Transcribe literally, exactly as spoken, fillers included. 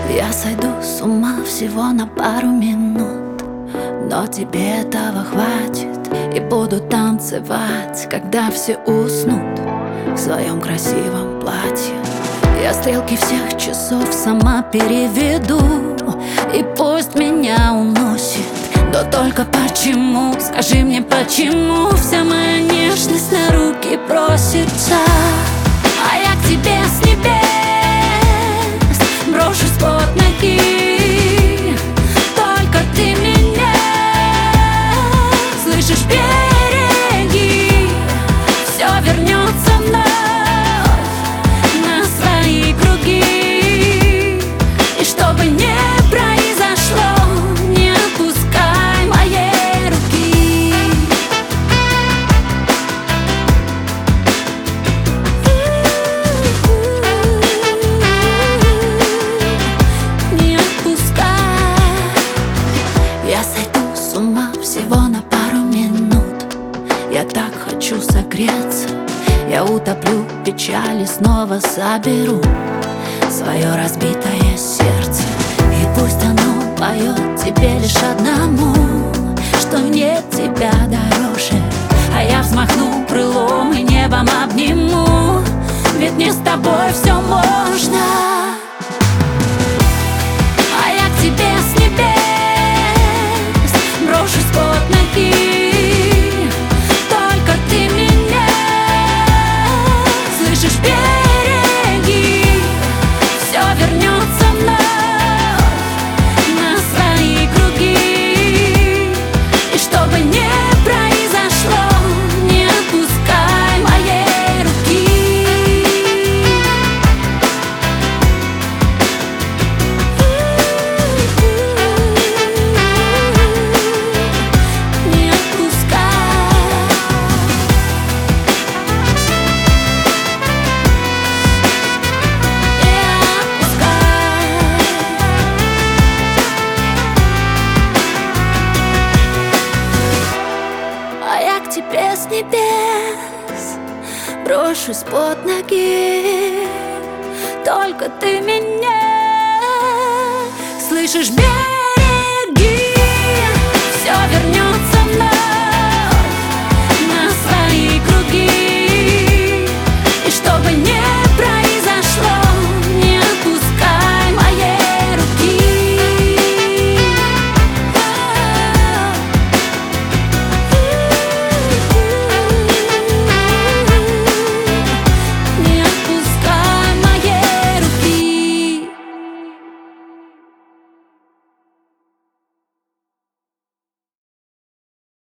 Я сойду с ума всего на пару минут, но тебе этого хватит. И буду танцевать, когда все уснут в своем красивом платье. Я стрелки всех часов сама переведу, и пусть меня уносит. Да только почему, скажи мне почему вся моя нежность на руки просится? А я к тебе с небес брошусь под ноги. Только ты меня слышишь, береги. Все вернется вновь на свои круги. И чтобы не произошло, не отпускай моей руки. Не отпускай. Я сойду с ума всего на пару минут. Я так хочу согреться. Я утоплю печали, снова соберу свое разбитое сердце. И пусть оно поет тебе лишь одному, что нет тебя дороже. А я взмахну крылом и небом обниму, ведь мне с тобой все можно. А я к тебе с небес брошусь под ноги. Только ты меня слышишь, береги. Все вернется вновь на свои круги. И чтобы не произошло, не отпускай моей руки. Не отпускай. Не отпускай. А я к тебе с небес брошусь под ноги. Только ты меня слышишь, бей.